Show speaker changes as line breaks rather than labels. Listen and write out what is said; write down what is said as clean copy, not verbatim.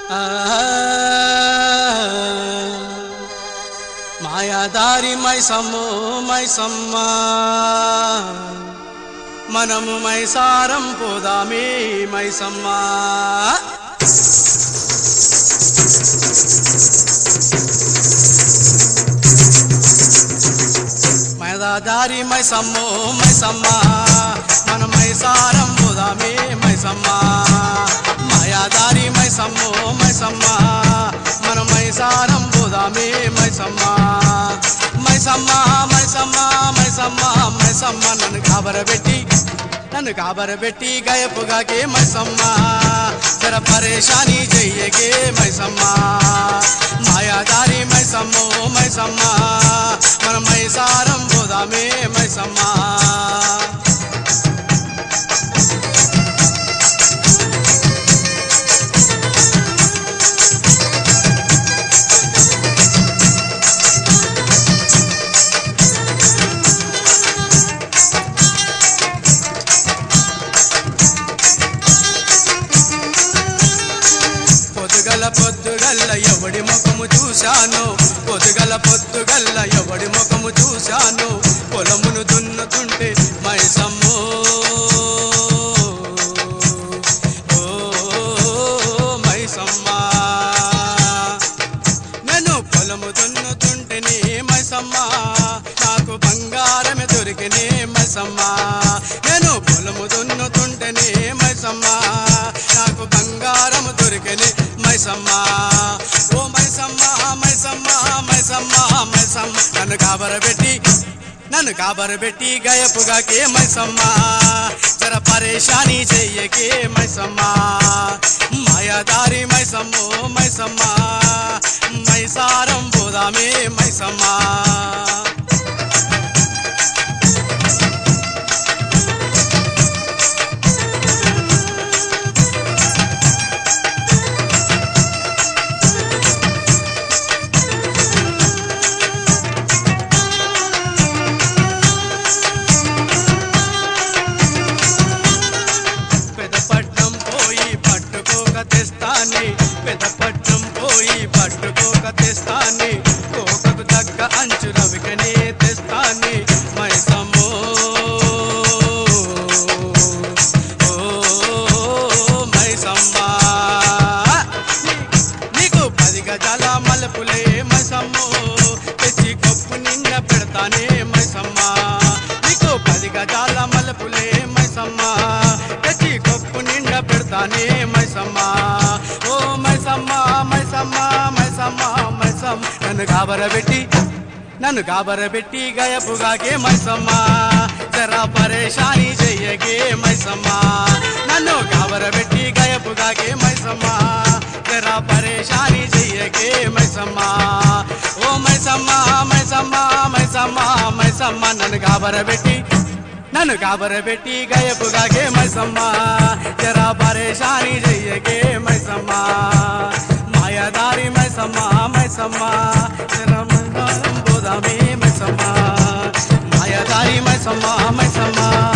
మాయాదారి మైసమ్మో మైసమ్మ మనము మైసారం పోదామే మైసమ్మ మాయాదారి మైసమ్మో మైసమ్మ మనం మైసారం పోదామే మైసమ్మ మాయాదారి మైసమ్మో మైసమ్మ మనం మైసారం పోదామే మైసమ్మ మైసమ్మ మైసమ్మ మైసమ్మ మైసమ్మ నన్ను కాబరబెట్టి గయపుగాకే మైసమ్మ జర పరేషాని చెయ్యకే మైసమ్మ మాయాదారి మైసమ్మో మైసమ్మ మనం మైసారం పోదామే మైసమ్మ పొద్దుగల్ల ఎవడి ముఖము చూశాను పొద్దుగల్ల ఎవడి ముఖము చూశాను పొలమును దున్నుతుంటే మైసమ్మో ఓ మైసమ్మ నేను పొలము దున్నుతుంటేనే మైసమ్మ నాకు బంగారమే దొరికినే మైసమ్మ నేను పొలము దున్నుతుంటేనే మైసమ్మ నాకు బంగారము దొరికినే మైసమ్మ ఓ మైసమ్మ మైసమ్మ మైసమ్మ మైసమ్మ నన్ను కాబరబెట్టి గయపుగాకే మైసమ్మ జర పరేషాని చెయ్యకే మైసమ్మ మాయాదారి మైసమ్మో మైసమ్మ మైసారం పోదామే మైసమ్మ పెదపట్నం పోయి పట్టుకోక తెస్తాని కోకకు తగ్గ అంచు రవికనే తెస్తాని మైసమ్మో ఓ మైసమ్మ నీకు 10 గజాల మలుపులే మైసమ్మో తెచ్చి కప్పు నిండ పెడతానే మైసమ్మ నీకు 10 గజాల మలుపులే మైసమ్మ తెచ్చి కప్పు నిండ పెడతానే మైసమ్మ ఓ మైసమ్మ మైసమ్మ మైసమ్మ మైసమ్మ నన్ను కాబరబెట్టి గయపుగాకే మైసమ్మ జరా పరేషాని చెయ్యకే మైసమ్మ నన్ను కాబరబెట్టి గయపుగాకే మైసమ్మ జరా పరేషాని చెయ్యకే మైసమ్మ ఓ మైసమ్మ మైసమ్మ మైసమ్మ మైసమ్మ నన్ను కాబరబెట్టి గయపుగాకే మైసమ్మ జరా పరేషాని చెయ్యకే మైసమ్మ మాయాదారి మైసమ్మ మైసమ్మ జరా మైసారం పోదామే మైసమ్మ మాయాదారి మైసమ్మ మైసమ్మ